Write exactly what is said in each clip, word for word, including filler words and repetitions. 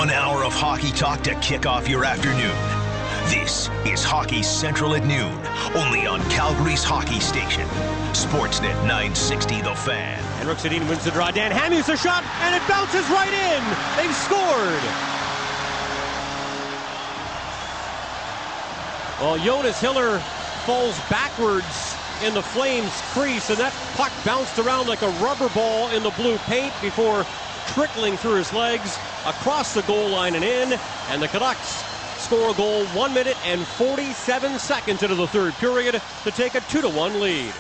One hour of hockey talk to kick off your afternoon. This is Hockey Central at noon, only on Calgary's hockey station. Sportsnet nine sixty The Fan. Henrik Sedin wins the draw. Dan Hamhuis a shot, and it bounces right in. They've scored. Well, Jonas Hiller falls backwards in the Flames crease, and that puck bounced around like a rubber ball in the blue paint before trickling through his legs across the goal line and in, and the Canucks score a goal one minute and forty-seven seconds into the third period to take a two to one lead.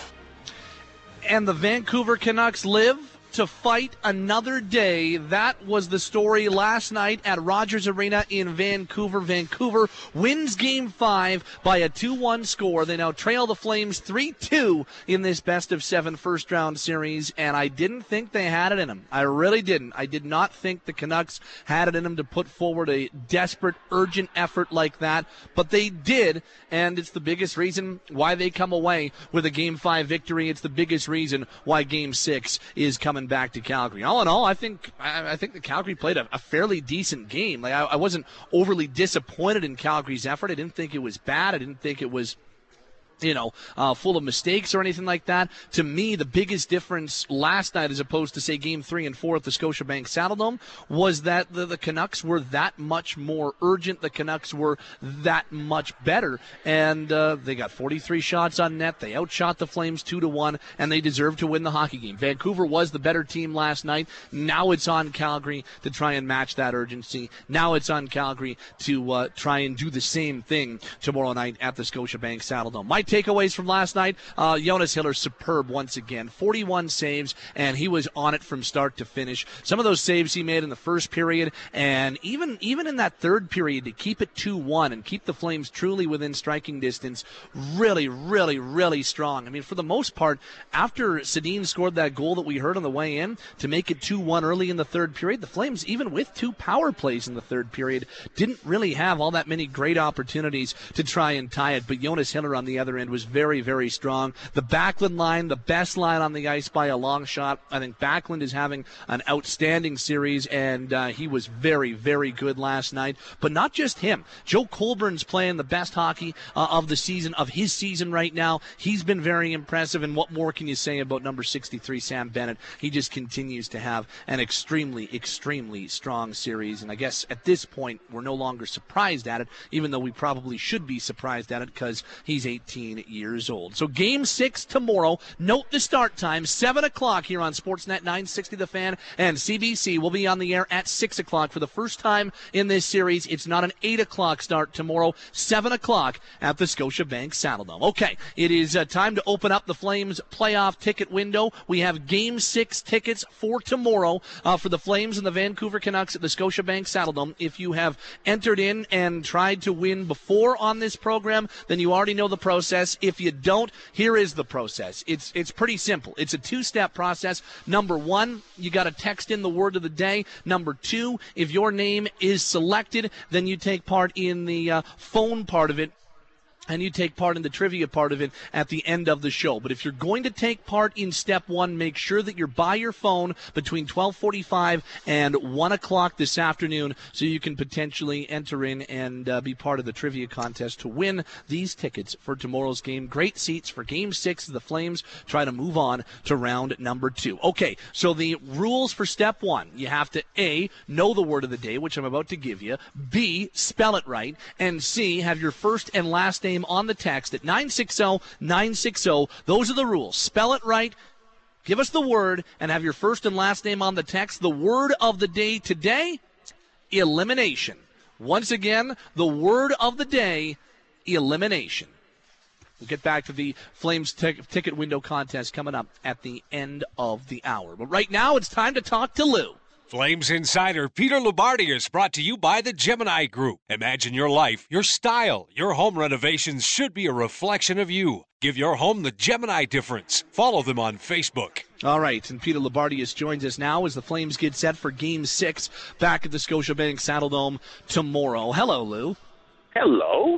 And the Vancouver Canucks live to fight another day. That was the story last night at Rogers Arena in Vancouver. Vancouver wins Game five by a two one score. They now trail the Flames three two in this best-of-seven first-round series, and I didn't think they had it in them. I really didn't. I did not think the Canucks had it in them to put forward a desperate, urgent effort like that, but they did, and it's the biggest reason why they come away with a Game five victory. It's the biggest reason why Game six is coming back to Calgary. All in all, I think I, I think the Calgary played a, a fairly decent game. Like I, I wasn't overly disappointed in Calgary's effort. I didn't think it was bad. I didn't think it was, you know, uh, full of mistakes or anything like that. To me, the biggest difference last night as opposed to, say, Game three and four at the Scotiabank Saddledome was that the, the Canucks were that much more urgent. The Canucks were that much better. And uh, they got forty-three shots on net. They outshot the Flames two to one, and they deserved to win the hockey game. Vancouver was the better team last night. Now it's on Calgary to try and match that urgency. Now it's on Calgary to uh, try and do the same thing tomorrow night at the Scotiabank Saddledome. My takeaways from last night, uh, Jonas Hiller superb once again. forty-one saves, and he was on it from start to finish. Some of those saves he made in the first period, and even even in that third period to keep it two one and keep the Flames truly within striking distance, really, really, really strong. I mean, for the most part, after Sedin scored that goal that we heard on the way in to make it two one early in the third period, the Flames, even with two power plays in the third period, didn't really have all that many great opportunities to try and tie it, but Jonas Hiller on the other end was very, very strong. The Backlund line, the best line on the ice by a long shot. I think Backlund is having an outstanding series, and uh, he was very, very good last night. But not just him. Joe Colburn's playing the best hockey uh, of the season, of his season right now. He's been very impressive, and what more can you say about number sixty-three, Sam Bennett? He just continues to have an extremely, extremely strong series, and I guess at this point we're no longer surprised at it, even though we probably should be surprised at it because he's eighteen years old. So Game six tomorrow. Note the start time, seven o'clock here on Sportsnet nine sixty The Fan, and C B C will be on the air at six o'clock for the first time in this series. It's not an eight o'clock start tomorrow, seven o'clock at the Scotiabank Saddledome. Okay, it is uh, time to open up the Flames playoff ticket window. We have Game six tickets for tomorrow uh, for the Flames and the Vancouver Canucks at the Scotiabank Saddledome. If you have entered in and tried to win before on this program, then you already know the process. If you don't, here is the process. It's it's pretty simple. It's a two-step process. Number one, you got to text in the word of the day. Number two, if your name is selected, then you take part in the uh, phone part of it, and you take part in the trivia part of it at the end of the show. But if you're going to take part in step one, make sure that you're by your phone between twelve forty-five and one o'clock this afternoon so you can potentially enter in and uh, be part of the trivia contest to win these tickets for tomorrow's game. Great seats for Game six of the Flames. Try to move on to round number two. Okay, so the rules for step one. You have to, A, know the word of the day, which I'm about to give you. B, spell it right. And C, have your first and last name on the text at nine six zero nine six zero. Those are the rules. Spell it right, give us the word, and have your first and last name on the text. The word of the day today, elimination. Once again, the word of the day, elimination. We'll get back to the Flames t- ticket window contest coming up at the end of the hour. But right now, it's time to talk to Lou. Flames insider Peter Lombardi is brought to you by the Gemini Group. Imagine your life, your style, your home renovations should be a reflection of you. Give your home the Gemini difference. Follow them on Facebook. All right, and Peter Labardius joins us now as the Flames get set for Game six back at the Scotiabank Saddledome tomorrow. Hello, Lou. Hello.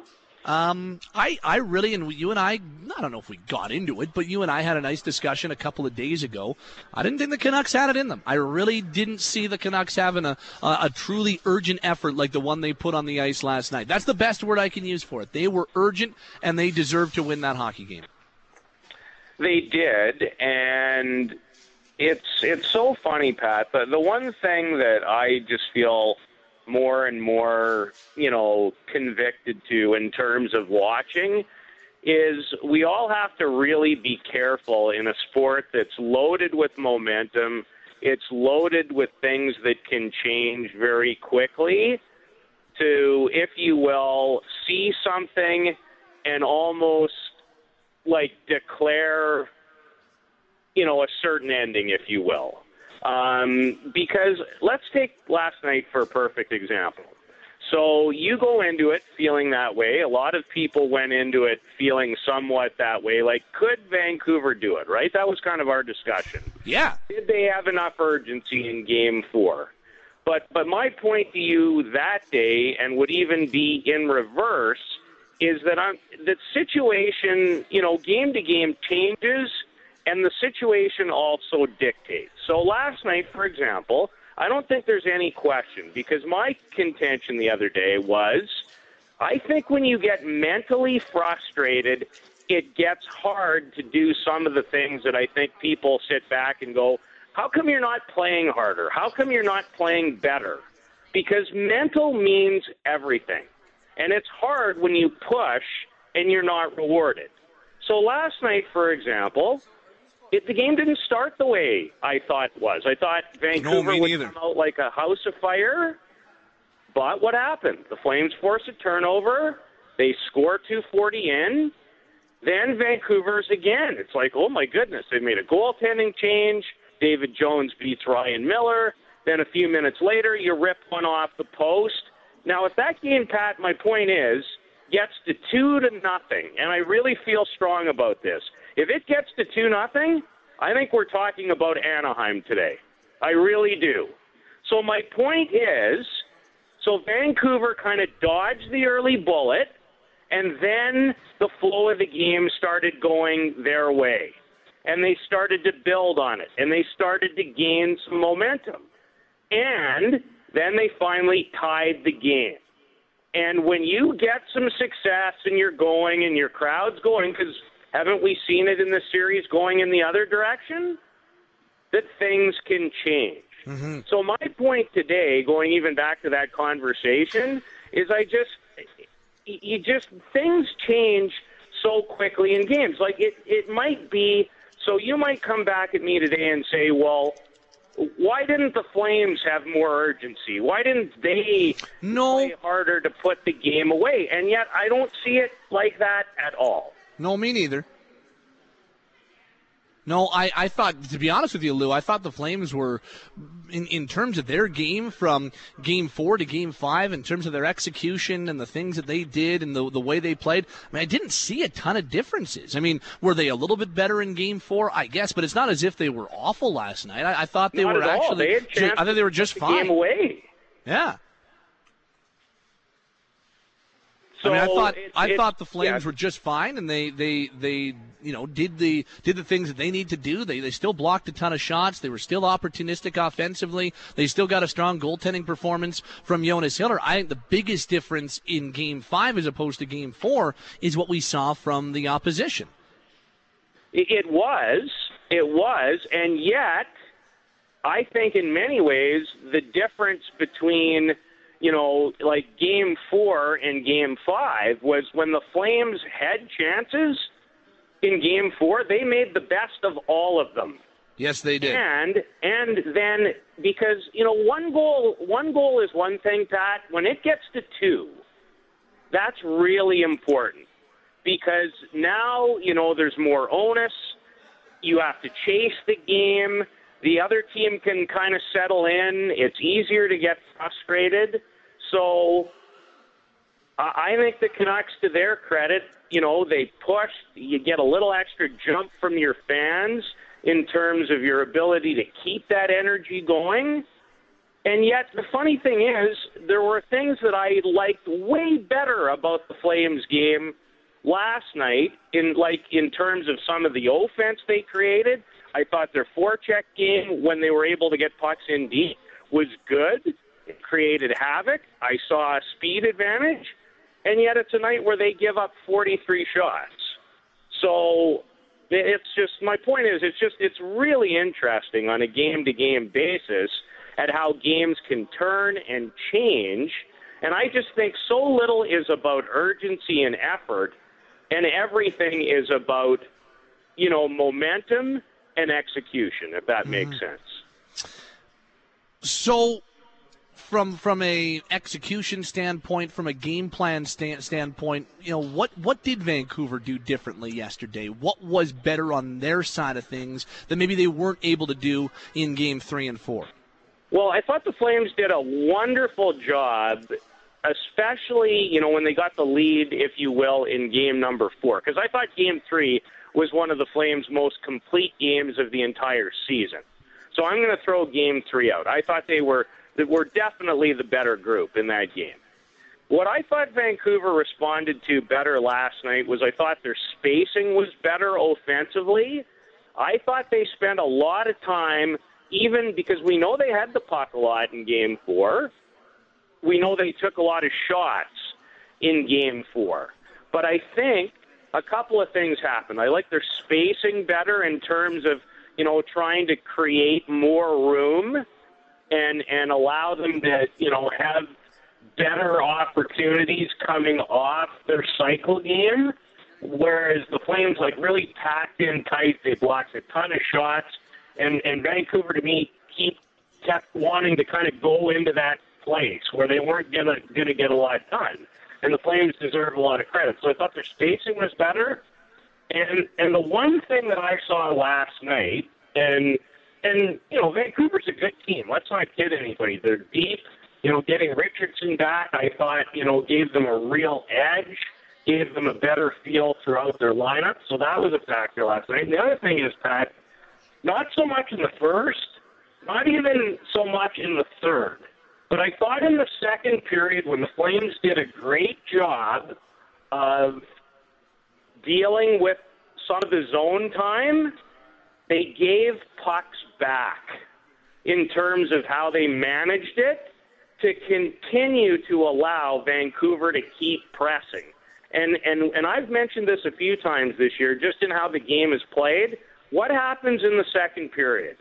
Um, I, I really, and you and I, I don't know if we got into it, but you and I had a nice discussion a couple of days ago. I didn't think the Canucks had it in them. I really didn't see the Canucks having a, a, a truly urgent effort like the one they put on the ice last night. That's the best word I can use for it. They were urgent, and they deserved to win that hockey game. They did, and it's it's so funny, Pat. The, the one thing that I just feel more and more, you know, convicted to in terms of watching is we all have to really be careful in a sport that's loaded with momentum. It's loaded with things that can change very quickly to, if you will, see something and almost like declare, you know, a certain ending, if you will. Um, because let's take last night for a perfect example. So you go into it feeling that way. A lot of people went into it feeling somewhat that way. Like, could Vancouver do it, right? That was kind of our discussion. Yeah. Did they have enough urgency in game four? But but my point to you that day, and would even be in reverse, is that I'm, the situation, you know, game to game changes, and the situation also dictates. So last night, for example, I don't think there's any question, because my contention the other day was, I think when you get mentally frustrated, it gets hard to do some of the things that I think people sit back and go, how come you're not playing harder? How come you're not playing better? Because mental means everything. And it's hard when you push and you're not rewarded. So last night, for example, It, the game didn't start the way I thought it was. I thought Vancouver no, would neither. come out like a house of fire. But what happened? The Flames force a turnover. They score two forty in. Then Vancouver's again. It's like, oh, my goodness. They made a goaltending change. David Jones beats Ryan Miller. Then a few minutes later, you rip one off the post. Now, if that game, Pat, my point is, gets to two to nothing, and I really feel strong about this, if it gets to two nothing, I think we're talking about Anaheim today. I really do. So my point is, so Vancouver kind of dodged the early bullet, and then the flow of the game started going their way. And they started to build on it, and they started to gain some momentum. And then they finally tied the game. And when you get some success and you're going and your crowd's going, because haven't we seen it in the series going in the other direction? That things can change. Mm-hmm. So my point today, going even back to that conversation, is I just, you just, things change so quickly in games. Like it, it might be, so you might come back at me today and say, well, why didn't the Flames have more urgency? Why didn't they no. play harder to put the game away? And yet I don't see it like that at all. No, me neither. No, I, I thought, to be honest with you, Lou, I thought the Flames were, in, in terms of their game from game four to game five, in terms of their execution and the things that they did and the, the way they played, I mean, I didn't see a ton of differences. I mean, were they a little bit better in game four? I guess, but it's not as if they were awful last night. I, I thought they not were actually, they had ju- I thought they were just the fine. Game away. Yeah. So I mean, I thought it, I it, thought the Flames yeah. were just fine, and they, they, they you know did the did the things that they need to do. They they still blocked a ton of shots. They were still opportunistic offensively. They still got a strong goaltending performance from Jonas Hiller. I think the biggest difference in Game Five as opposed to Game Four is what we saw from the opposition. It, it was, it was, and yet I think in many ways the difference between, you know, like game four and game five was when the Flames had chances in game four, they made the best of all of them. Yes, they did. And and then because, you know, one goal one goal is one thing, Pat. When it gets to two, that's really important. Because now, you know, there's more onus. You have to chase the game. The other team can kind of settle in. It's easier to get frustrated. So I think the Canucks, to their credit, you know, they pushed. You get a little extra jump from your fans in terms of your ability to keep that energy going. And yet, the funny thing is, there were things that I liked way better about the Flames game last night, in like in terms of some of the offense they created. I thought their forecheck game, when they were able to get pucks in deep, was good. It created havoc. I saw a speed advantage. And yet it's a night where they give up forty-three shots. So it's just, my point is, it's just, it's really interesting on a game-to-game basis at how games can turn and change. And I just think so little is about urgency and effort, and everything is about, you know, momentum and execution, if that mm-hmm. makes sense. So from from a execution standpoint, from a game plan stand, standpoint, you know, what, what did Vancouver do differently yesterday? What was better on their side of things that maybe they weren't able to do in game three and four? Well, I thought the Flames did a wonderful job, especially, you know, when they got the lead, if you will, in game number four. Because I thought game three was one of the Flames' most complete games of the entire season. So I'm going to throw game three out. I thought they were, they were definitely the better group in that game. What I thought Vancouver responded to better last night was I thought their spacing was better offensively. I thought they spent a lot of time, even because we know they had the puck a lot in game four. We know they took a lot of shots in game four. But I think a couple of things happened. I like their spacing better in terms of, you know, trying to create more room and and allow them to, you know, have better opportunities coming off their cycle game, whereas the Flames, like, really packed in tight. They blocked a ton of shots. And, and Vancouver, to me, keep, kept wanting to kind of go into that place where they weren't gonna gonna get a lot done. And the Flames deserve a lot of credit. So I thought their spacing was better. And and the one thing that I saw last night, and and you know, Vancouver's a good team. Let's not kid anybody. They're deep. You know, getting Richardson back, I thought, you know, gave them a real edge, gave them a better feel throughout their lineup. So that was a factor last night. And the other thing is, Pat, not so much in the first, not even so much in the third, but I thought in the second period when the Flames did a great job of dealing with some of the zone time, they gave pucks back in terms of how they managed it to continue to allow Vancouver to keep pressing. And, and, and I've mentioned this a few times this year, just in how the game is played. What happens in the second period?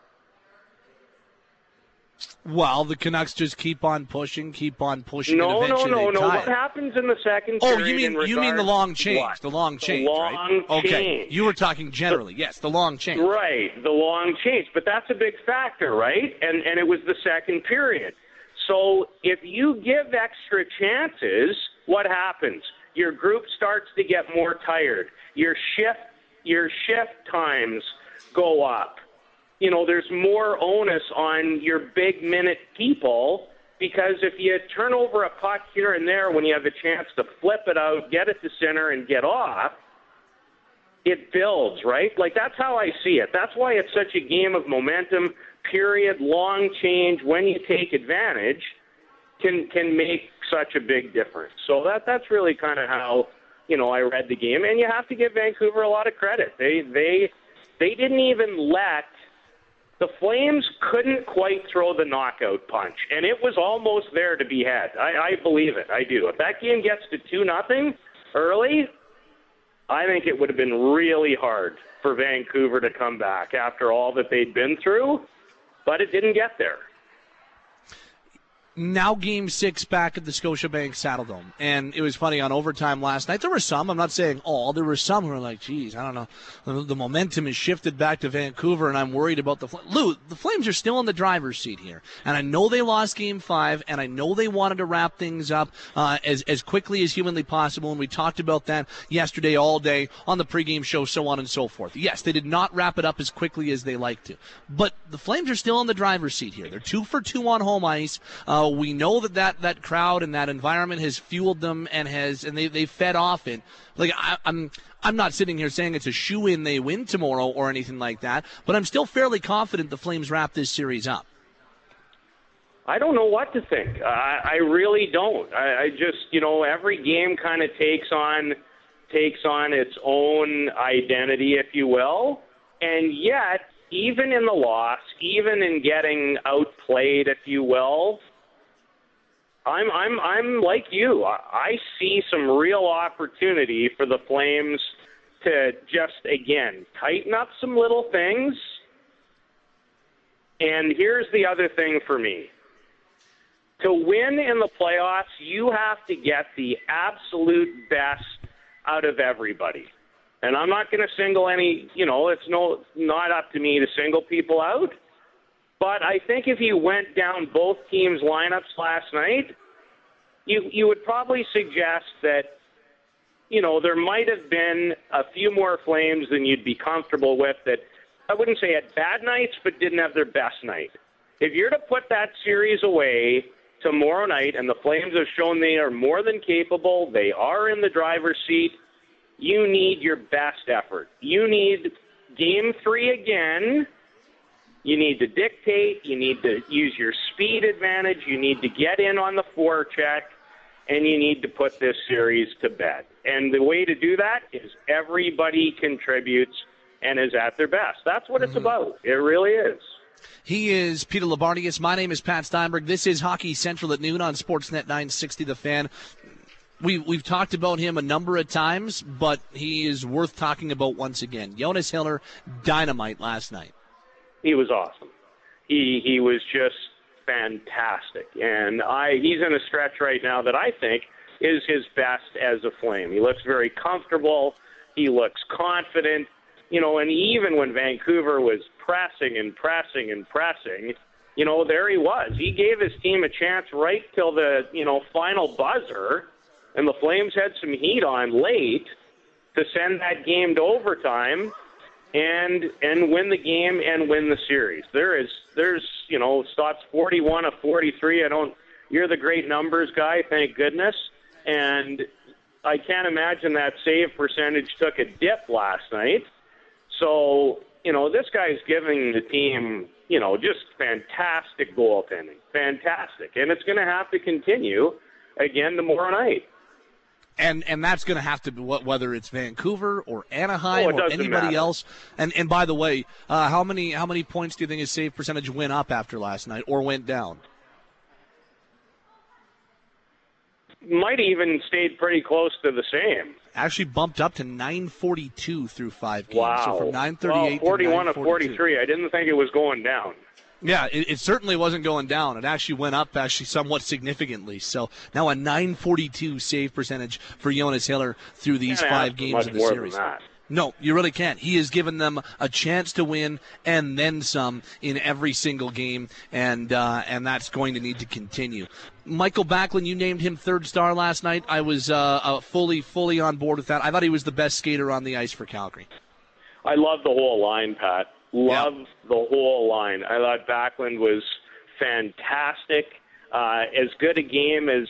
Well, the Canucks just keep on pushing, keep on pushing. No, and no, eventually no, they no. tie What it. happens in the second Oh, period? you mean in you mean the long change? what? The long change, the long right? Okay, change. you were talking generally. Yes, the long change. Right, the long change. But that's a big factor, right? And and it was the second period. So if you give extra chances, what happens? Your group starts to get more tired. Your shift your shift times go up. You know, there's more onus on your big minute people, because if you turn over a puck here and there when you have a chance to flip it out, get it to center, and get off, it builds, right? Like, that's how I see it. That's why it's such a game of momentum, period, long change, when you take advantage, can can make such a big difference. So that that's really kind of how, you know, I read the game. And you have to give Vancouver a lot of credit. They they they didn't even let the Flames couldn't quite throw the knockout punch, and it was almost there to be had. I, I believe it. I do. If that game gets to two nothing early, I think it would have been really hard for Vancouver to come back after all that they'd been through, but it didn't get there. Now game six back at the Scotiabank Saddledome. And it was funny, on overtime last night, there were some, I'm not saying all, there were some who were like, geez, I don't know, the, the momentum is shifted back to Vancouver, and I'm worried about the Flames. Lou, the Flames are still in the driver's seat here. And I know they lost game five, and I know they wanted to wrap things up uh, as, as quickly as humanly possible, and we talked about that yesterday all day on the pregame show, so on and so forth. Yes, they did not wrap it up as quickly as they like to. But the Flames are still in the driver's seat here. They're two for two on home ice. Uh, we know that, that that crowd and that environment has fueled them and has and they they fed off it. Like I, I'm I'm not sitting here saying it's a shoo-in they win tomorrow or anything like that, but I'm still fairly confident the Flames wrap this series up. I don't know what to think. I, I really don't. I, I just, you know, every game kind of takes on takes on its own identity, if you will. And yet, even in the loss, even in getting outplayed, if you will, I'm I'm I'm like you. I, I see some real opportunity for the Flames to just, again, tighten up some little things. And here's the other thing for me. To win in the playoffs, you have to get the absolute best out of everybody. And I'm not going to single any, you know, it's no not up to me to single people out. But I think if you went down both teams' lineups last night, you you would probably suggest that, you know, there might have been a few more Flames than you'd be comfortable with that I wouldn't say had bad nights, but didn't have their best night. If you're to put that series away tomorrow night, and the Flames have shown they are more than capable, they are in the driver's seat, you need your best effort. You need game three again. You need to dictate. You need to use your speed advantage. You need to get in on the forecheck, and you need to put this series to bed. And the way to do that is everybody contributes and is at their best. That's what it's mm-hmm. about. It really is. He is Peter Labardius. My name is Pat Steinberg. This is Hockey Central at noon on Sportsnet nine sixty The Fan. We, we've talked about him a number of times, but he is worth talking about once again. Jonas Hiller, dynamite last night. He was awesome. He he was just fantastic. And I he's in a stretch right now that I think is his best as a Flame. He looks very comfortable. He looks confident. You know, and even when Vancouver was pressing and pressing and pressing, you know, there he was. He gave his team a chance right till the, you know, final buzzer, and the Flames had some heat on late to send that game to overtime and and win the game and win the series. There is, there's, you know, Stott's forty-one of forty-three. I don't, you're the great numbers guy, thank goodness. And I can't imagine that save percentage took a dip last night. So, you know, this guy's giving the team, you know, just fantastic goaltending. Fantastic. And it's going to have to continue again tomorrow night. And and that's going to have to be whether it's Vancouver or Anaheim oh, or anybody matter. else. And and by the way, uh, how many how many points do you think his save percentage went up after last night or went down? Might even stayed pretty close to the same. Actually bumped up to nine forty-two through five games. Wow. So from nine thirty-eight well, forty-one to of forty-three. I didn't think it was going down. Yeah, it, it certainly wasn't going down. It actually went up actually somewhat significantly. So now a nine forty-two save percentage for Jonas Hiller through these Can't five games of the more series. Than that. No, you really can't. He has given them a chance to win and then some in every single game, and uh, and that's going to need to continue. Michael Backlund, you named him third star last night. I was uh, uh, fully, fully on board with that. I thought he was the best skater on the ice for Calgary. I love the whole line, Pat. Love yep. the whole line. I thought Backlund was fantastic. Uh, as good a game as,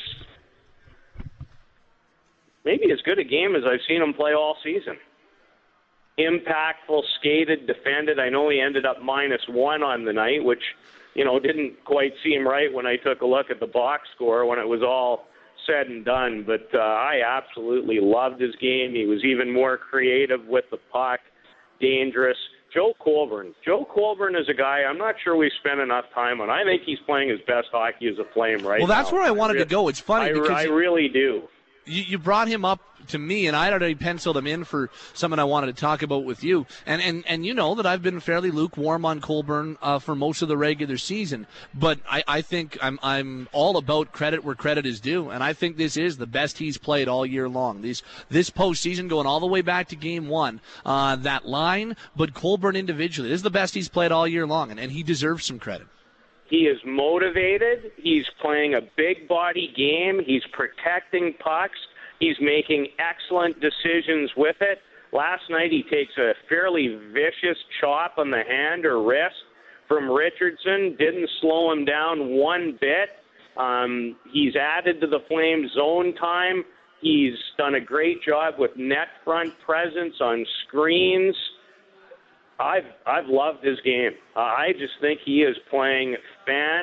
maybe as good a game as I've seen him play all season. Impactful, skated, defended. I know he ended up minus one on the night, which, you know, didn't quite seem right when I took a look at the box score when it was all said and done. But uh, I absolutely loved his game. He was even more creative with the puck, dangerous. Joe Colborne. Joe Colborne is a guy I'm not sure we spent enough time on. I think he's playing his best hockey as a Flame right now. Well, that's now. where I wanted I re- to go. It's funny I, because I really do. You, you brought him up to me, and I had already penciled him in for someone I wanted to talk about with you. And and, and you know that I've been fairly lukewarm on Colborne uh, for most of the regular season. But I, I think I'm I'm all about credit where credit is due, and I think this is the best he's played all year long. These this postseason, going all the way back to Game One, uh, that line, but Colborne individually, this is the best he's played all year long, and, and he deserves some credit. He is motivated. He's playing a big body game. He's protecting pucks. He's making excellent decisions with it. Last night he takes a fairly vicious chop on the hand or wrist from Richardson. Didn't slow him down one bit. Um, he's added to the Flames zone time. He's done a great job with net front presence on screens. I've I've loved his game. Uh, I just think he is playing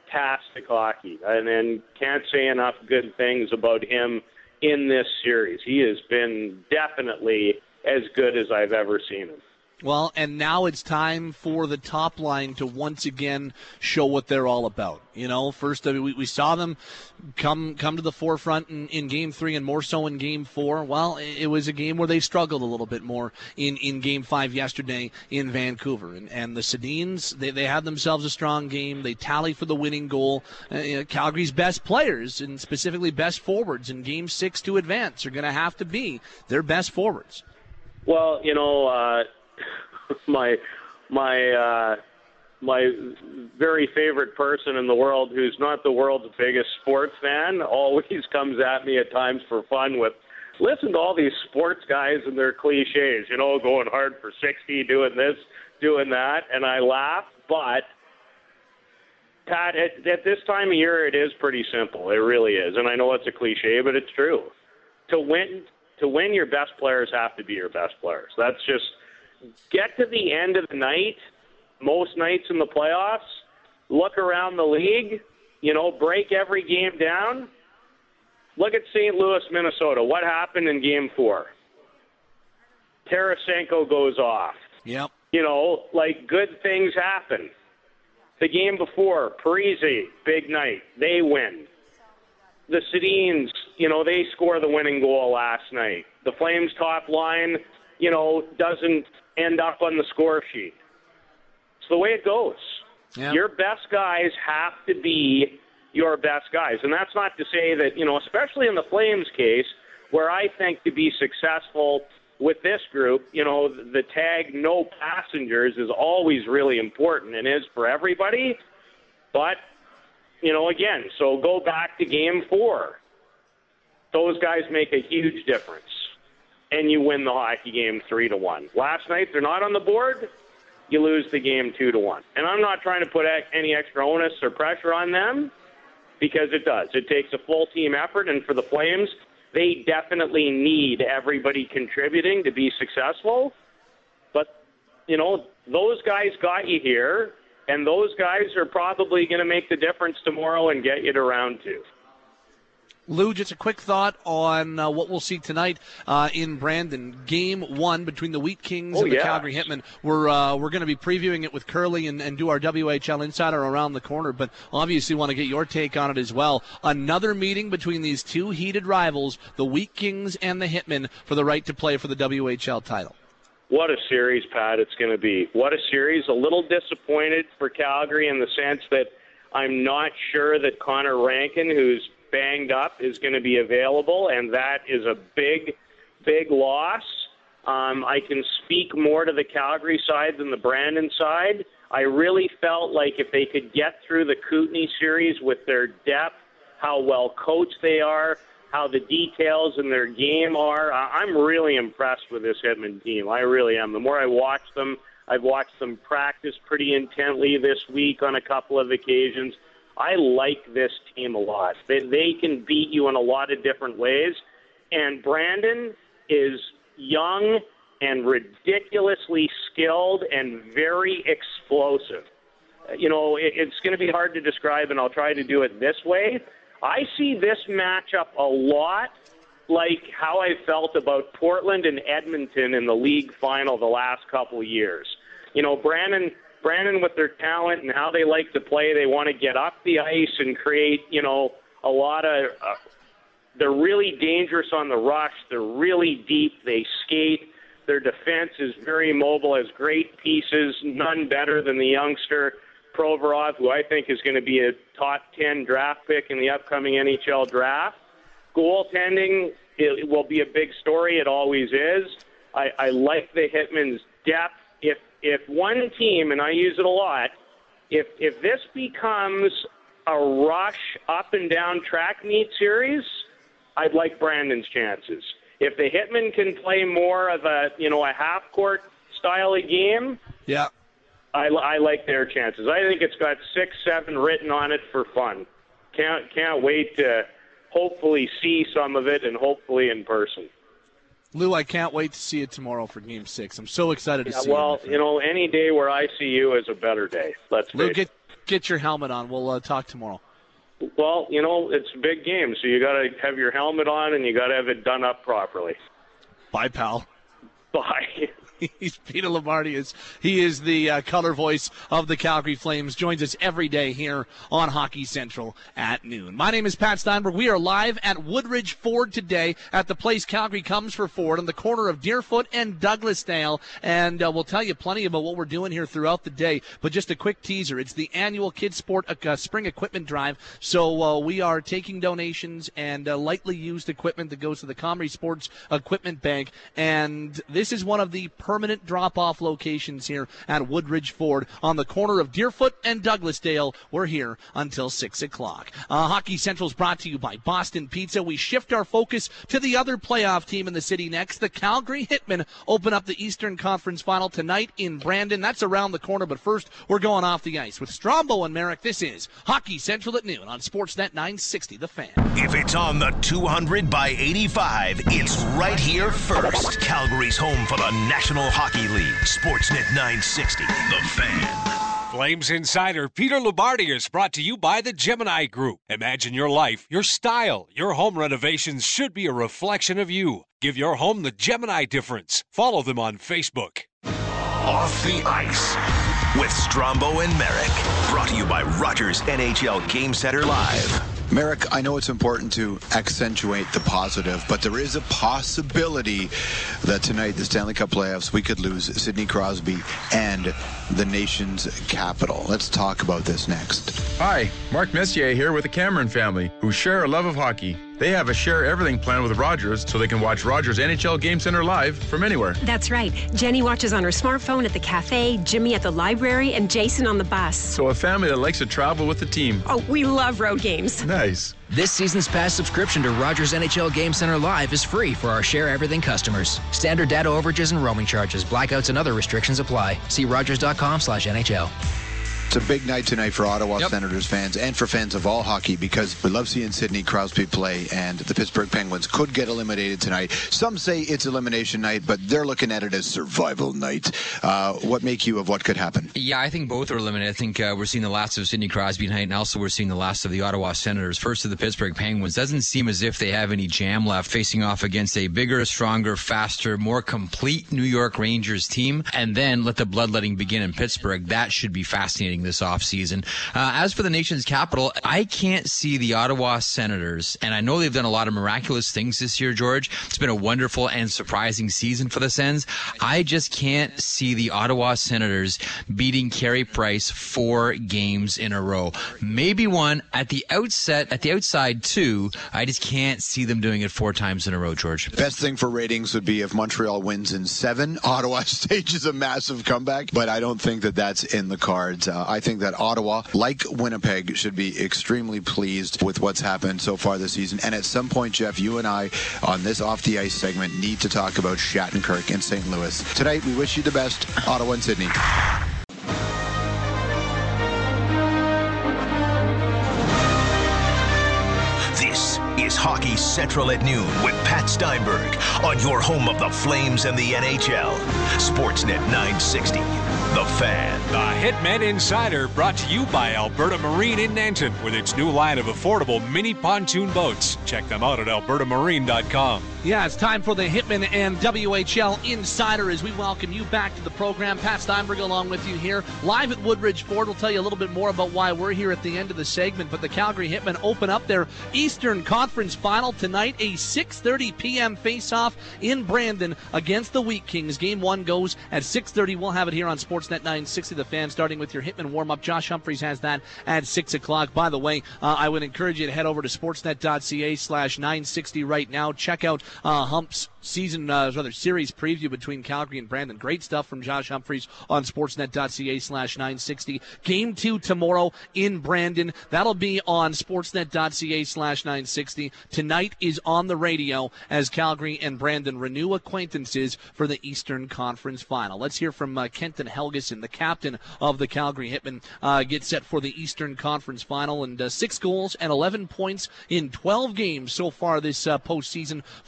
fantastic hockey, and, and can't say enough good things about him in this series. He has been definitely as good as I've ever seen him. Well, and now it's time for the top line to once again show what they're all about. You know, first I mean, we, we saw them come come to the forefront in, in Game three and more so in Game four. Well, it, it was a game where they struggled a little bit more in, in Game five yesterday in Vancouver. And, and the Sedins, they, they had themselves a strong game. They tally for the winning goal. Uh, you know, Calgary's best players, and specifically best forwards in Game six to advance, are going to have to be their best forwards. Well, you know, uh, my my uh, my very favorite person in the world, who's not the world's biggest sports fan, always comes at me at times for fun with, listen to all these sports guys and their cliches, you know, going hard for sixty, doing this, doing that, and I laugh. But Pat, at, at this time of year, it is pretty simple. It really is, and I know it's a cliche, but it's true. To win, to win, your best players have to be your best players. That's just. Get to the end of the night, most nights in the playoffs, look around the league, you know, break every game down. Look at Saint Louis, Minnesota. What happened in Game four? Tarasenko goes off. Yep. You know, like, good things happen. The game before, Parise, big night. They win. The Sedins, you know, they score the winning goal last night. The Flames' top line, you know, doesn't end up on the score sheet. It's the way it goes. Yep. Your best guys have to be your best guys. And that's not to say that, you know, especially in the Flames case, where I think to be successful with this group, you know, the tag no passengers is always really important and is for everybody. But, you know, again, so go back to Game four. Those guys make a huge difference. And you win the hockey game three to one. Last night, they're not on the board. You lose the game two to one. And I'm not trying to put any extra onus or pressure on them, because it does. It takes a full team effort, and for the Flames, they definitely need everybody contributing to be successful. But, you know, those guys got you here, and those guys are probably going to make the difference tomorrow and get you to round two. Lou, just a quick thought on uh, what we'll see tonight uh, in Brandon. Game one between the Wheat Kings oh, and the yeah. Calgary Hitmen. We're uh, we're going to be previewing it with Curly and, and do our W H L Insider around the corner, but obviously want to get your take on it as well. Another meeting between these two heated rivals, the Wheat Kings and the Hitmen, for the right to play for the W H L title. What a series, Pat, it's going to be. What a series. A little disappointed for Calgary in the sense that I'm not sure that Connor Rankin, who's banged up, is going to be available, and that is a big, big loss. Um, I can speak more to the Calgary side than the Brandon side. I really felt like if they could get through the Kootenay series with their depth, how well coached they are, how the details in their game are, I'm really impressed with this Hitman team. I really am. The more I watch them, I've watched them practice pretty intently this week on a couple of occasions. I like this team a lot. They, they can beat you in a lot of different ways. And Brandon is young and ridiculously skilled and very explosive. You know, it, it's going to be hard to describe, and I'll try to do it this way. I see this matchup a lot like how I felt about Portland and Edmonton in the league final the last couple of years. You know, Brandon... Brandon, with their talent and how they like to play, they want to get up the ice and create, you know, a lot of uh, – they're really dangerous on the rush. They're really deep. They skate. Their defense is very mobile, has great pieces, none better than the youngster Provorov, who I think is going to be a top ten draft pick in the upcoming N H L draft. Goaltending, it will be a big story. It always is. I, I like the Hitmen's depth. If if one team, and I use it a lot, if if this becomes a rush up and down track meet series, I'd like Brandon's chances. If the Hitmen can play more of a you know a half court style of game, yeah, I, I like their chances. I think it's got six, seven written on it for fun. Can't can't wait to hopefully see some of it, and hopefully in person. Lou, I can't wait to see it tomorrow for Game Six. I'm so excited to yeah, see well, it. Well, you know, any day where I see you is a better day. Let's Lou, face get get your helmet on. We'll uh, talk tomorrow. Well, you know, it's a big game, so you got to have your helmet on and you got to have it done up properly. Bye, pal. Bye. He's Peter Loubardias. He is the uh, color voice of the Calgary Flames. Joins us every day here on Hockey Central at noon. My name is Pat Steinberg. We are live at Woodridge Ford today at the place Calgary comes for Ford on the corner of Deerfoot and Douglasdale. And uh, we'll tell you plenty about what we're doing here throughout the day. But just a quick teaser. It's the annual Kids Sport uh, Spring Equipment Drive. So uh, we are taking donations and uh, lightly used equipment that goes to the Comrie Sports Equipment Bank. And this is one of the permanent drop-off locations here at Woodridge Ford on the corner of Deerfoot and Douglasdale. We're here until six o'clock. Uh, Hockey Central is brought to you by Boston Pizza. We shift our focus to the other playoff team in the city next. The Calgary Hitmen open up the Eastern Conference Final tonight in Brandon. That's around the corner, but first we're going off the ice with Strombo and Merrick. This is Hockey Central at noon on Sportsnet nine sixty, The Fan. If it's on the two hundred by eighty-five, it's right here first. Calgary's home for the National Hockey League. Sportsnet nine sixty, The Fan. Flames Insider Peter Loubardias brought to you by the Gemini Group. Imagine your life, your style, your home renovations should be a reflection of you. Give your home the Gemini difference. Follow them on Facebook. Off the ice with Strombo and Merrick. Brought to you by Rogers N H L Game Center Live. Merrick, I know it's important to accentuate the positive, but there is a possibility that tonight, the Stanley Cup playoffs, we could lose Sidney Crosby and the nation's capital. Let's talk about this next. Hi, Mark Messier here with the Cameron family, who share a love of hockey. They have a Share Everything plan with Rogers, so they can watch Rogers N H L Game Center live from anywhere. That's right. Jenny watches on her smartphone at the cafe, Jimmy at the library, and Jason on the bus. So a family that likes to travel with the team. Oh, we love road games. Nice. This season's pass subscription to Rogers N H L Game Center Live is free for our Share Everything customers. Standard data overages and roaming charges, blackouts, and other restrictions apply. See rogers.com slash NHL. It's a big night tonight for Ottawa Yep. Senators fans and for fans of all hockey, because we love seeing Sidney Crosby play, and the Pittsburgh Penguins could get eliminated tonight. Some say it's elimination night, but they're looking at it as survival night. Uh, what make you of what could happen? Yeah, I think both are eliminated. I think uh, we're seeing the last of Sidney Crosby tonight, and also we're seeing the last of the Ottawa Senators. First of the Pittsburgh Penguins. Doesn't seem as if they have any jam left, facing off against a bigger, stronger, faster, more complete New York Rangers team. And then let the bloodletting begin in Pittsburgh. That should be fascinating this offseason. Uh, as for the nation's capital, I can't see the Ottawa Senators, and I know they've done a lot of miraculous things this year, George. It's been a wonderful and surprising season for the Sens. I just can't see the Ottawa Senators beating Carey Price four games in a row. Maybe one at the outset, at the outside two. I just can't see them doing it four times in a row, George. Best thing for ratings would be if Montreal wins in seven. Ottawa stages a massive comeback, but I don't think that that's in the cards. Uh, I think that Ottawa, like Winnipeg, should be extremely pleased with what's happened so far this season. And at some point, Jeff, you and I on this Off the Ice segment need to talk about Shattenkirk in Saint Louis. Tonight, we wish you the best, Ottawa and Sydney. This is Hockey Central at noon with Pat Steinberg on your home of the Flames and the N H L. Sportsnet nine sixty, The Fan. The Hitmen Insider brought to you by Alberta Marine in Nanton with its new line of affordable mini pontoon boats. Check them out at alberta marine dot com. Yeah, it's time for the Hitman and W H L Insider as we welcome you back to the program. Pat Steinberg along with you here, live at Woodridge Ford. We'll tell you a little bit more about why we're here at the end of the segment, but the Calgary Hitmen open up their Eastern Conference Final tonight, a six thirty p.m. face-off in Brandon against the Wheat Kings. Game one goes at six thirty. We'll have it here on Sportsnet nine sixty, The Fan, starting with your Hitman warm-up. Josh Humphreys has that at six o'clock. By the way, uh, I would encourage you to head over to sportsnet.ca slash 960 right now. Check out uh, Hump's season, uh, rather series preview between Calgary and Brandon. Great stuff from Josh Humphreys on sportsnet.ca slash 960. Game two tomorrow in Brandon. That'll be on sportsnet.ca slash 960. Tonight is on the radio as Calgary and Brandon renew acquaintances for the Eastern Conference Final. Let's hear from uh, Kenton Helgeson, the captain of the Calgary Hitmen, uh, get set for the Eastern Conference Final, and uh, six goals and eleven points in twelve games so far this uh, postseason for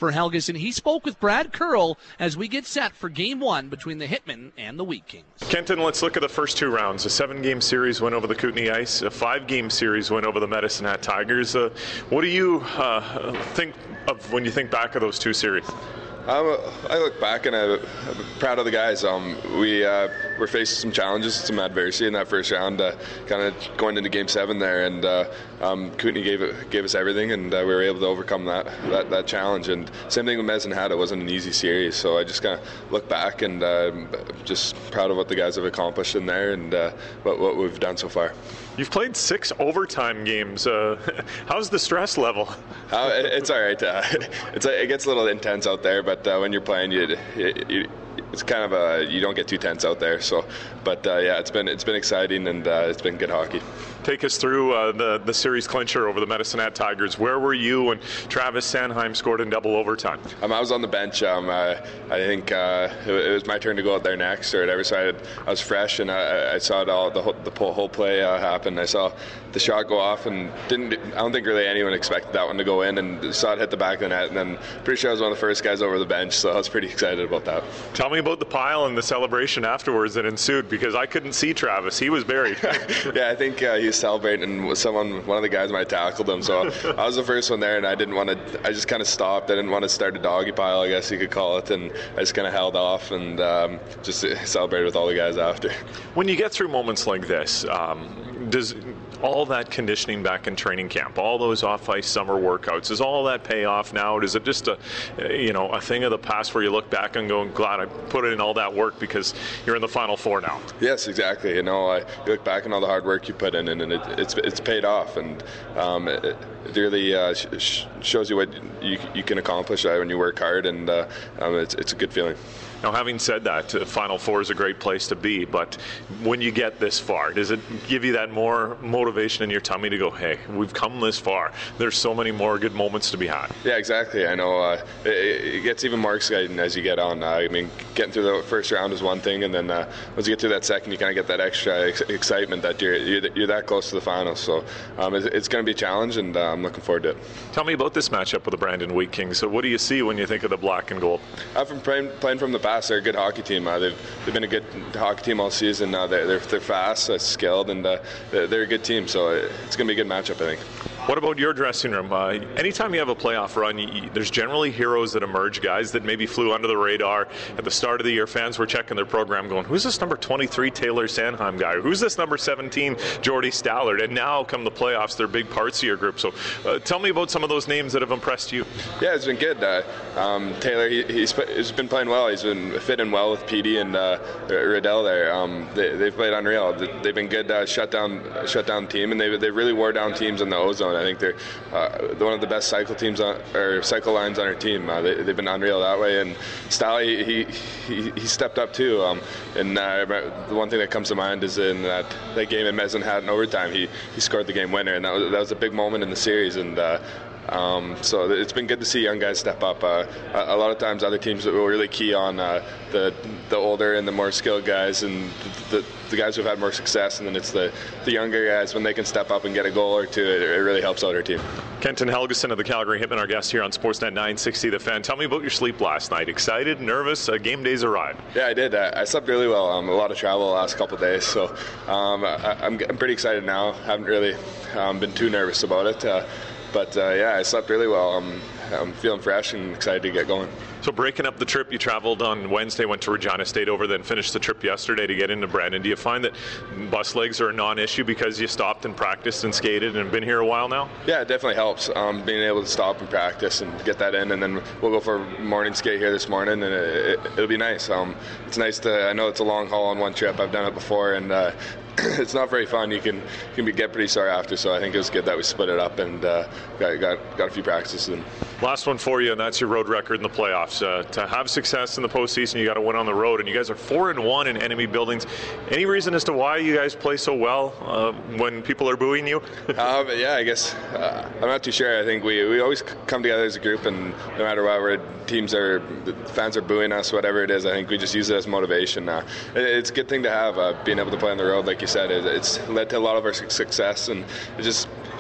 for Helgeson. He spoke with Brad Curl as we get set for game one between the Hitmen and the Wheat Kings. Kenton, let's look at the first two rounds. A seven-game series win over the Kootenay Ice, a five-game series win over the Medicine Hat Tigers. Uh, what do you uh, think of when you think back of those two series? Um, I look back and I'm proud of the guys. Um, we uh, were facing some challenges, some adversity in that first round, uh, kind of going into Game Seven there, and uh, um, Kootenay gave it, gave us everything, and uh, we were able to overcome that, that that challenge. And same thing with Medicine Hat; it wasn't an easy series, so I just kind of look back and uh, just proud of what the guys have accomplished in there and uh, what what we've done so far. You've played six overtime games. Uh, how's the stress level? Uh, it, it's all right. Uh, it's it gets a little intense out there, but uh, when you're playing, you, you, you it's kind of a you don't get too tense out there. So, but uh, yeah, it's been it's been exciting and uh, it's been good hockey. Take us through uh, the the series clincher over the Medicine Hat Tigers. Where were you when Travis Sanheim scored in double overtime? Um, I was on the bench. Um, I, I think uh, it, it was my turn to go out there next or whatever. So I, had, I was fresh and I, I saw it all the whole, the whole play uh, happen. I saw the shot go off and didn't. I don't think really anyone expected that one to go in, and saw it hit the back of the net. And then pretty sure I was one of the first guys over the bench, so I was pretty excited about that. Tell me about the pile and the celebration afterwards that ensued, because I couldn't see Travis. He was buried. Yeah, I think uh, he was celebrating with someone, one of the guys might have tackled him. So I was the first one there, and I didn't want to. I just kind of stopped. I didn't want to start a doggy pile, I guess you could call it, and I just kind of held off and um, just celebrated with all the guys after. When you get through moments like this, um, does all that conditioning back in training camp, all those off-ice summer workouts, does all that pay off now? Is it just a, you know, a thing of the past where you look back and go, glad I put in all that work because you're in the Final Four now? Yes, exactly. You know, I you look back on all the hard work you put in, and, and it, it's it's paid off, and um, it, it really uh, sh- shows you what you you can accomplish uh, when you work hard, and uh, um, it's it's a good feeling. Now, having said that, uh, Final Four is a great place to be, but when you get this far, does it give you that more motivation in your tummy to go, hey, we've come this far. There's so many more good moments to be had. Yeah, exactly. I know uh, it, it gets even more exciting as you get on. Uh, I mean, getting through the first round is one thing, and then uh, once you get through that second, you kind of get that extra ex- excitement that you're, you're you're that close to the finals. So um, it's, it's going to be a challenge, and uh, I'm looking forward to it. Tell me about this matchup with the Brandon Wheat Kings. So what do you see when you think of the black and gold? I've been playing, playing from the past. They're a good hockey team. Uh, they've they've been a good hockey team all season. Uh, they're, they're they're fast, uh, skilled, and uh, they're, they're a good team. So it's going to be a good matchup, I think. What about your dressing room? Uh, anytime you have a playoff run, you, you, there's generally heroes that emerge, guys that maybe flew under the radar at the start of the year. Fans were checking their program going, who's this number twenty-three Taylor Sanheim guy? Or who's this number seventeen Jordy Stallard? And now come the playoffs, they're big parts of your group. So uh, tell me about some of those names that have impressed you. Yeah, it's been good. Uh, um, Taylor, he, he's, he's been playing well. He's been fitting well with Petey and uh, Riddell there. Um, they, they've played unreal. They've been good uh, shut down, shut down team, and they they really wore down teams in the O-zone. I think they're uh, one of the best cycle teams on, or cycle lines on our team. Uh, they, they've been unreal that way. And Stally, he, he he stepped up too. Um, and uh, the one thing that comes to mind is in that, that game in Medicine Hat in overtime, he he scored the game winner, and that was, that was a big moment in the series. And uh, Um, so it's been good to see young guys step up. Uh, a, a lot of times other teams will really key on uh, the the older and the more skilled guys and the, the guys who've had more success, and then it's the, the younger guys when they can step up and get a goal or two. It, it really helps out our team. Kenton Helgeson of the Calgary Hitmen, our guest here on Sportsnet nine sixty The Fan. Tell me about your sleep last night. Excited, nervous? Uh, game days arrived. Yeah, I did. I, I slept really well. Um, a lot of travel the last couple of days, so um, I, I'm, I'm pretty excited now. Haven't really um, been too nervous about it. Uh, But, uh, yeah, I slept really well. I'm, I'm feeling fresh and excited to get going. So breaking up the trip, you traveled on Wednesday, went to Regina State over, then finished the trip yesterday to get into Brandon. Do you find that bus legs are a non-issue because you stopped and practiced and skated and been here a while now? Yeah, it definitely helps, um, being able to stop and practice and get that in. And then we'll go for a morning skate here this morning, and it, it, it'll be nice. Um, it's nice to, I know it's a long haul on one trip. I've done it before, and uh, it's not very fun. You can you can be, get pretty sore after, so I think it was good that we split it up and uh, got, got got a few practices in. Last one for you, and that's your road record in the playoffs. Uh, to have success in the postseason, you got to win on the road, and you guys are four and one in enemy buildings. Any reason as to why you guys play so well uh, when people are booing you? um, yeah, I guess uh, I'm not too sure. I think we we always come together as a group, and no matter what, we're teams are the fans are booing us, whatever it is. I think we just use it as motivation. Uh, it, it's a good thing to have, uh, being able to play on the road, like you said. It, it's led to a lot of our success, and it just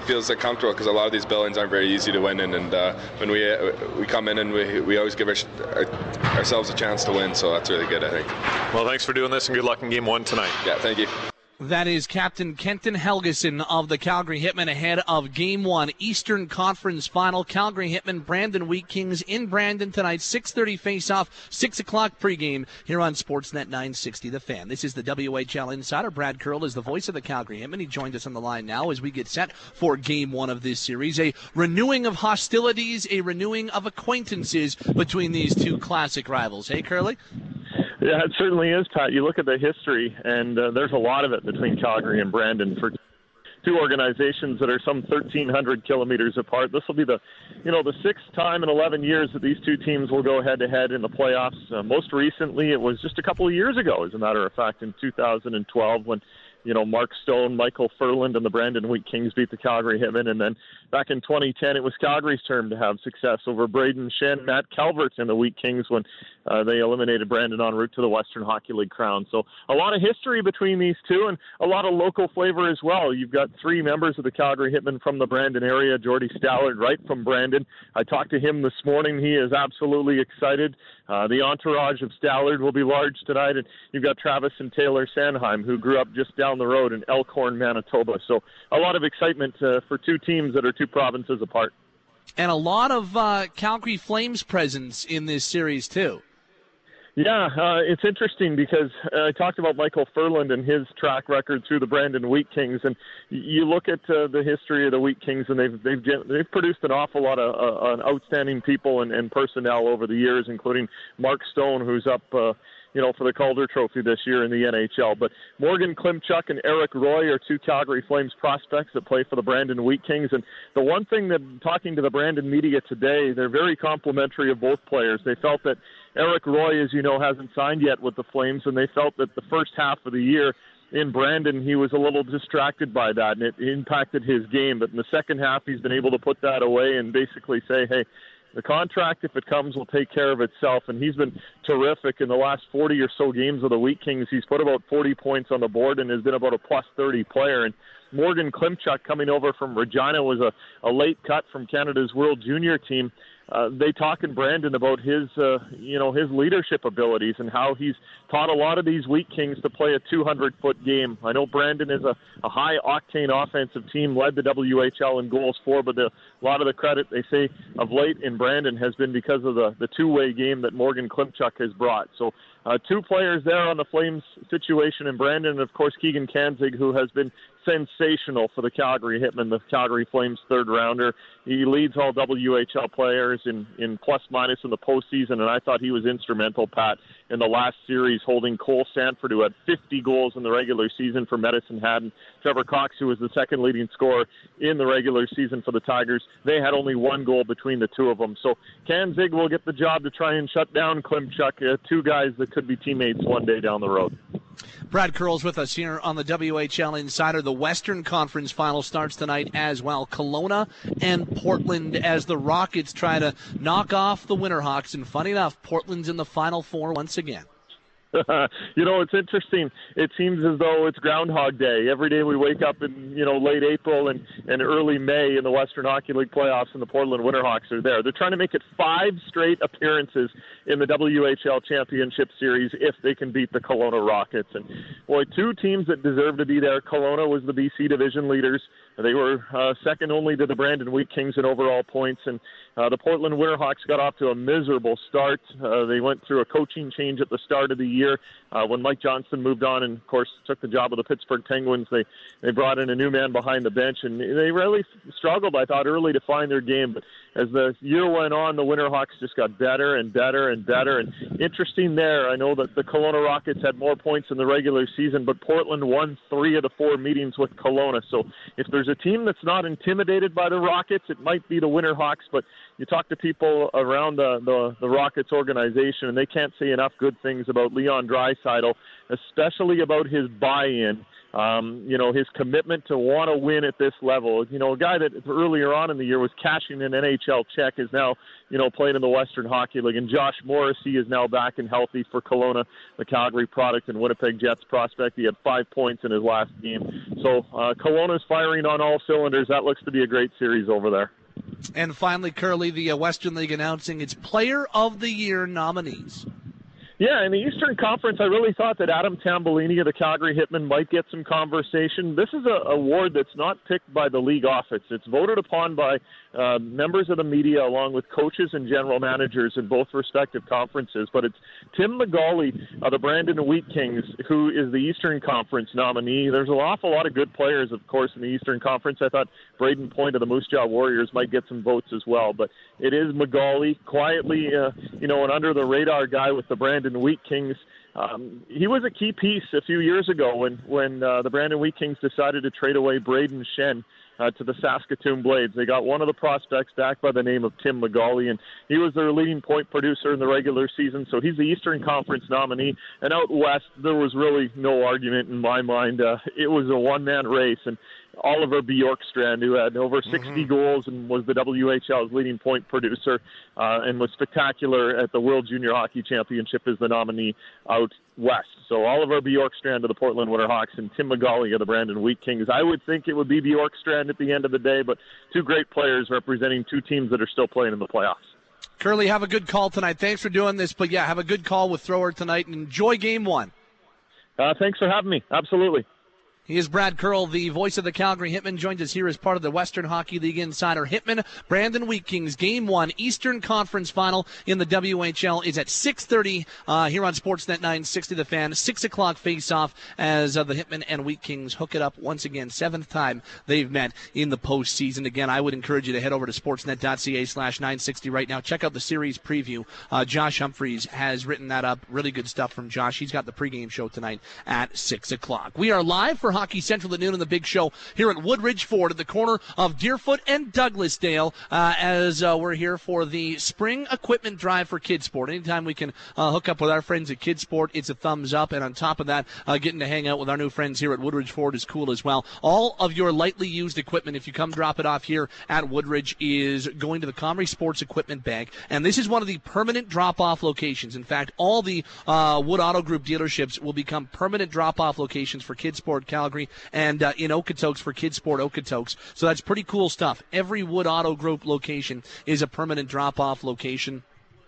feels like comfortable because a lot of these buildings aren't very easy to win in, and uh, when we uh, we come in and we we always give our, our, ourselves a chance to win, so that's really good, I think. Well, thanks for doing this, and good luck in game one tonight. Yeah, thank you. That is Captain Kenton Helgeson of the Calgary Hitmen ahead of Game one, Eastern Conference Final. Calgary Hitmen, Brandon Wheat Kings in Brandon tonight, six thirty face-off, six o'clock pregame here on Sportsnet nine sixty The Fan. This is the W H L Insider. Brad Curl is the voice of the Calgary Hitmen. He joined us on the line now as we get set for Game one of this series. A renewing of hostilities, a renewing of acquaintances between these two classic rivals. Hey, Curly? Yeah, it certainly is, Pat. You look at the history, and uh, there's a lot of it between Calgary and Brandon for two organizations that are some thirteen hundred kilometers apart. This will be the, you know, the sixth time in eleven years that these two teams will go head-to-head in the playoffs. Uh, most recently, it was just a couple of years ago, as a matter of fact, in two thousand twelve when, you know, Mark Stone, Michael Furland, and the Brandon Wheat Kings beat the Calgary Hitmen. And then back in twenty ten, it was Calgary's turn to have success over Braden Shen, Matt Calvert, and the Wheat Kings when uh, they eliminated Brandon en route to the Western Hockey League crown. So a lot of history between these two and a lot of local flavor as well. You've got three members of the Calgary Hitmen from the Brandon area. Jordy Stallard, right from Brandon. I talked to him this morning. He is absolutely excited. Uh, the entourage of Stallard will be large tonight. And you've got Travis and Taylor Sandheim, who grew up just down the road in Elkhorn, Manitoba. So a lot of excitement uh, for two teams that are two provinces apart. And a lot of uh, Calgary Flames presence in this series, too. Yeah, uh, it's interesting because uh, I talked about Michael Furland and his track record through the Brandon Wheat Kings, and you look at uh, the history of the Wheat Kings, and they've they've they've produced an awful lot of uh, outstanding people and, and personnel over the years, including Mark Stone, who's up, uh, you know, for the Calder Trophy this year in the N H L. But Morgan Klimchuk and Eric Roy are two Calgary Flames prospects that play for the Brandon Wheat Kings. And the one thing that, talking to the Brandon media today, they're very complimentary of both players. They felt that Eric Roy, as you know, hasn't signed yet with the Flames, and they felt that the first half of the year in Brandon, he was a little distracted by that, and it impacted his game. But in the second half, he's been able to put that away and basically say, hey, the contract, if it comes, will take care of itself. And he's been terrific in the last forty or so games of the Wheat Kings. He's put about forty points on the board and has been about a plus thirty player. And Morgan Klimchuk, coming over from Regina, was a, a late cut from Canada's World Junior team. Uh, they talk in Brandon about his, uh, you know, his leadership abilities and how he's taught a lot of these Wheat Kings to play a two hundred foot game. I know Brandon is a, a high-octane offensive team, led the W H L in goals for, but the, a lot of the credit, they say, of late in Brandon has been because of the, the two-way game that Morgan Klimchuk has brought. So uh, two players there on the Flames situation in Brandon, and, of course, Keegan Kanzig, who has been sensational for the Calgary Hitmen, the Calgary Flames third-rounder. He leads all W H L players in, in plus-minus in the postseason, and I thought he was instrumental, Pat, in the last series, holding Cole Sanford, who had fifty goals in the regular season for Medicine Hat, and Trevor Cox, who was the second leading scorer in the regular season for the Tigers. They had only one goal between the two of them. So Kanzig will get the job to try and shut down Klimchuk, uh, two guys that could be teammates one day down the road. Brad Curl's with us here on the W H L Insider. The Western Conference Final starts tonight as well. Kelowna and Portland as the Rockets try to knock off the Winterhawks. And funny enough, Portland's in the Final Four once again. You know, it's interesting. It seems as though it's Groundhog Day. Every day we wake up in, you know, late April and, and early May in the Western Hockey League playoffs, and the Portland Winterhawks are there. They're trying to make it five straight appearances in the W H L Championship Series if they can beat the Kelowna Rockets. And, boy, two teams that deserve to be there. Kelowna was the B C division leaders. They were uh, second only to the Brandon Wheat Kings in overall points, and uh, the Portland Winterhawks got off to a miserable start. Uh, they went through a coaching change at the start of the year uh, when Mike Johnston moved on and, of course, took the job of the Pittsburgh Penguins. They they brought in a new man behind the bench, and they really struggled, I thought, early to find their game. But as the year went on, the Winterhawks just got better and better and better. And interesting there, I know that the Kelowna Rockets had more points in the regular season, but Portland won three of the four meetings with Kelowna. So if there's a team that's not intimidated by the Rockets, it might be the Winterhawks, but you talk to people around the, the, the Rockets organization, and they can't say enough good things about Leon Draisaitl, especially about his buy-in Um, you know, his commitment to want to win at this level. You know, a guy that earlier on in the year was cashing an N H L check is now, you know, playing in the Western Hockey League. And Josh Morrissey is now back and healthy for Kelowna, the Calgary product and Winnipeg Jets prospect. He had five points in his last game. So uh, Kelowna's firing on all cylinders. That looks to be a great series over there. And finally, Curly, the uh, Western League announcing its Player of the Year nominees. Yeah, in the Eastern Conference, I really thought that Adam Tambellini of the Calgary Hitmen might get some conversation. This is an award that's not picked by the league office. It's voted upon by uh, members of the media along with coaches and general managers in both respective conferences. But it's Tim McGauley of the Brandon Wheat Kings who is the Eastern Conference nominee. There's an awful lot of good players, of course, in the Eastern Conference. I thought Braden Point of the Moose Jaw Warriors might get some votes as well. But it is McGauley, quietly, uh, you know, an under-the-radar guy with the Brandon Wheat Kings. Um, he was a key piece a few years ago when when uh, the Brandon Wheat Kings decided to trade away Braden Shen uh, to the Saskatoon Blades. They got one of the prospects back by the name of Tim McGauley, and he was their leading point producer in the regular season, so he's the Eastern Conference nominee. And out west, there was really no argument in my mind. Uh, it was a one-man race, and Oliver Bjorkstrand, who had over sixty mm-hmm. goals and was the W H L's leading point producer uh, and was spectacular at the World Junior Hockey Championship, is the nominee out west. So Oliver Bjorkstrand of the Portland Winterhawks and Tim McGauley of the Brandon Wheat Kings. I would think it would be Bjorkstrand at the end of the day, but two great players representing two teams that are still playing in the playoffs. Curly, have a good call tonight. Thanks for doing this, but yeah, have a good call with Thrower tonight and enjoy game one. Uh, thanks for having me. Absolutely. He is Brad Curl, the voice of the Calgary Hitmen, joins us here as part of the Western Hockey League Insider. Hitmen, Brandon Wheat Kings, Game one, Eastern Conference Final in the W H L is at six thirty uh, here on Sportsnet nine sixty The Fan. six o'clock face-off as uh, the Hitmen and Wheat Kings hook it up once again. Seventh time they've met in the postseason. Again, I would encourage you to head over to sportsnet.ca slash 960 right now. Check out the series preview. Uh, Josh Humphreys has written that up. Really good stuff from Josh. He's got the pregame show tonight at six o'clock. We are live for Hockey Central at noon in the big show here at Woodridge Ford at the corner of Deerfoot and Douglasdale uh, as uh, we're here for the spring equipment drive for Kidsport. Anytime we can uh, hook up with our friends at Kidsport, it's a thumbs up. And on top of that, uh, getting to hang out with our new friends here at Woodridge Ford is cool as well. All of your lightly used equipment, if you come drop it off here at Woodridge, is going to the Comrie Sports Equipment Bank. And this is one of the permanent drop-off locations. In fact, all the uh, Wood Auto Group dealerships will become permanent drop-off locations for Kidsport Calgary and uh, in Okotoks for Kidsport Okotoks. So that's pretty cool stuff. Every Wood Auto Group location is a permanent drop-off location.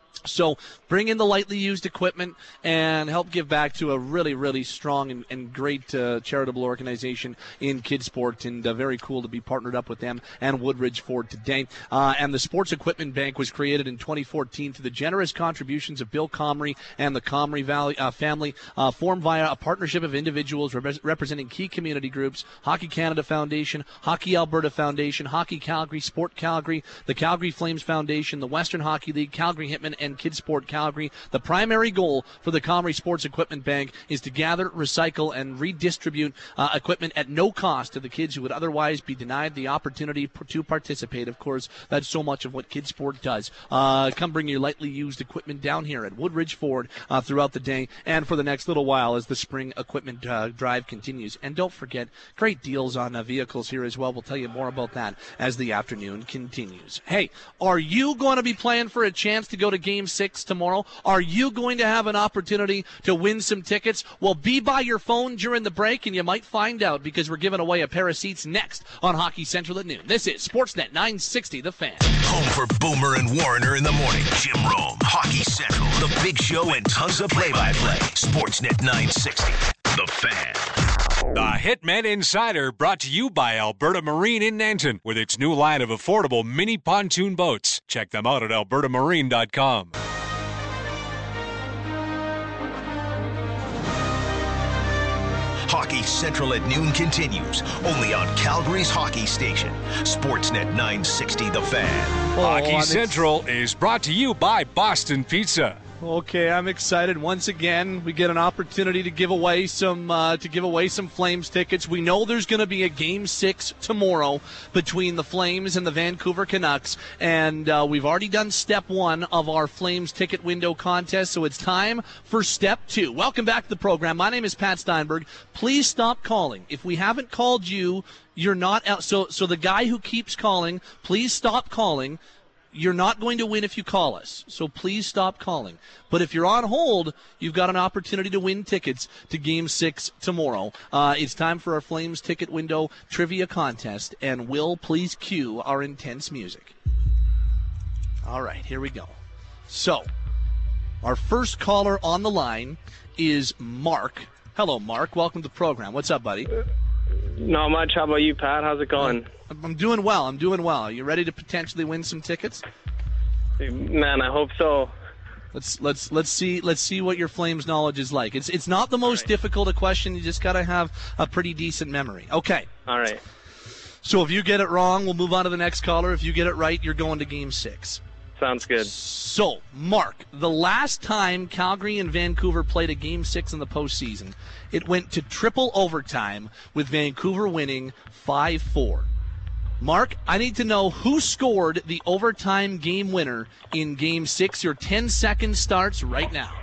So bring in the lightly used equipment and help give back to a really, really strong and, and great uh, charitable organization in Kidsport, and uh, very cool to be partnered up with them and Woodridge Ford today. Uh, and the Sports Equipment Bank was created in twenty fourteen through the generous contributions of Bill Comrie and the Comrie Valley, uh, family, uh, formed via a partnership of individuals rep- representing key community groups: Hockey Canada Foundation, Hockey Alberta Foundation, Hockey Calgary, Sport Calgary, the Calgary Flames Foundation, the Western Hockey League, Calgary Hitmen, and Kidsport Calgary. The primary goal for the Comrie Sports Equipment Bank is to gather, recycle, and redistribute uh, equipment at no cost to the kids who would otherwise be denied the opportunity p- to participate. Of course, that's so much of what Kidsport does. Uh, come bring your lightly used equipment down here at Woodridge Ford uh, throughout the day and for the next little while as the spring equipment uh, drive continues. And don't forget, great deals on uh, vehicles here as well. We'll tell you more about that as the afternoon continues. Hey, are you going to be playing for a chance to go to Game six tomorrow? Are you going to have an opportunity to win some tickets? Well, be by your phone during the break, and you might find out, because we're giving away a pair of seats next on Hockey Central at noon. This is Sportsnet nine sixty, The Fan. Home for Boomer and Warner in the morning. Jim Rome, Hockey Central, The Big Show, and tons of play-by-play. Sportsnet nine sixty, The Fan. The Hitmen Insider, brought to you by Alberta Marine in Nanton with its new line of affordable mini pontoon boats. Check them out at alberta marine dot com. Hockey Central at noon continues, only on Calgary's hockey station, Sportsnet nine sixty The Fan. Oh, Hockey Central is brought to you by Boston Pizza. Okay, I'm excited. Once again, we get an opportunity to give away some uh, to give away some Flames tickets. We know there's going to be a Game Six tomorrow between the Flames and the Vancouver Canucks, and uh, we've already done Step One of our Flames ticket window contest. So it's time for Step Two. Welcome back to the program. My name is Pat Steinberg. Please stop calling. If we haven't called you, you're not out. So, so the guy who keeps calling, please stop calling. You're not going to win if you call us, so please stop calling. But if you're on hold, you've got an opportunity to win tickets to Game six tomorrow. Uh, it's time for our Flames Ticket Window Trivia Contest, and Will, please cue our intense music. All right, here we go. So, our first caller on the line is Mark. Hello, Mark. Welcome to the program. What's up, buddy? Not much. How about you, Pat? How's it going? I'm doing well. I'm doing well. Are you ready to potentially win some tickets? Man, I hope so. Let's let's let's see let's see what your Flames knowledge is like. It's it's not the most right. difficult a question. You just got to have a pretty decent memory. Okay. All right. So if you get it wrong, we'll move on to the next caller. If you get it right, you're going to Game Six. Sounds good. So, Mark, the last time Calgary and Vancouver played a Game Six in the postseason, it went to triple overtime with Vancouver winning five four. Mark, I need to know who scored the overtime game winner in Game six. Your ten seconds starts right now.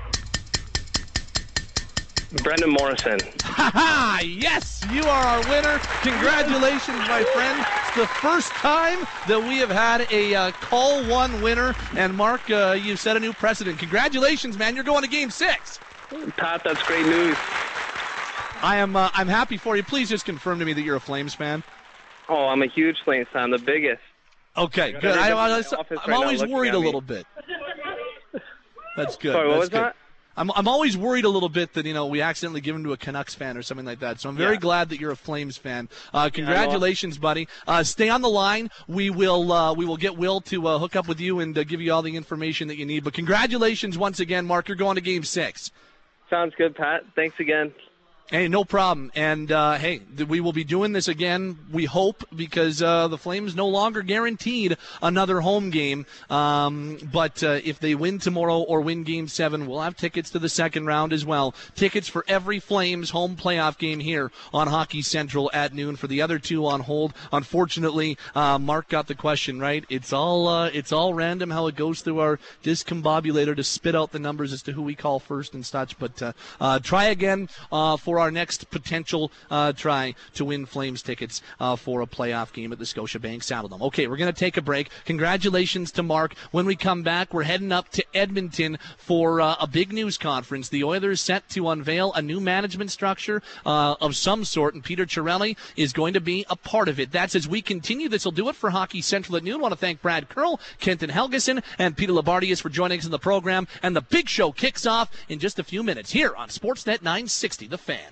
Brendan Morrison. Ha ha! Yes, you are our winner. Congratulations, my friend. It's the first time that we have had a uh, call one winner. And Mark, uh, you've set a new precedent. Congratulations, man. You're going to Game six. Pat, that's great news. I am uh, I'm happy for you. Please just confirm to me that you're a Flames fan. Oh, I'm a huge Flames fan, the biggest. Okay, good. I, I, I, I'm always worried a little bit. That's good. Sorry, what That's was good. that? I'm I'm always worried a little bit that, you know, we accidentally give him to a Canucks fan or something like that. So I'm very yeah. glad that you're a Flames fan. Uh, congratulations, yeah, buddy. Uh, stay on the line. We will uh, we will get Will to uh, hook up with you and uh, give you all the information that you need. But congratulations once again, Mark. You're going to Game Six. Sounds good, Pat. Thanks again. Hey, no problem. And, uh, hey, th- we will be doing this again, we hope, because uh, the Flames no longer guaranteed another home game. Um, but uh, if they win tomorrow or win Game seven, we'll have tickets to the second round as well. Tickets for every Flames home playoff game here on Hockey Central at noon. For the other two on hold, unfortunately, uh, Mark got the question right. It's all uh, it's all random how it goes through our discombobulator to spit out the numbers as to who we call first and such. But uh, uh, try again uh, for our next potential uh, try to win Flames tickets uh, for a playoff game at the Scotiabank Saddledome. Okay, we're going to take a break. Congratulations to Mark. When we come back, we're heading up to Edmonton for uh, a big news conference. The Oilers set to unveil a new management structure uh, of some sort, and Peter Chiarelli is going to be a part of it. That's as we continue. This will do it for Hockey Central at noon. I want to thank Brad Curl, Kenton Helgeson, and Peter Labardius for joining us in the program. And the big show kicks off in just a few minutes here on Sportsnet nine sixty, The Fan.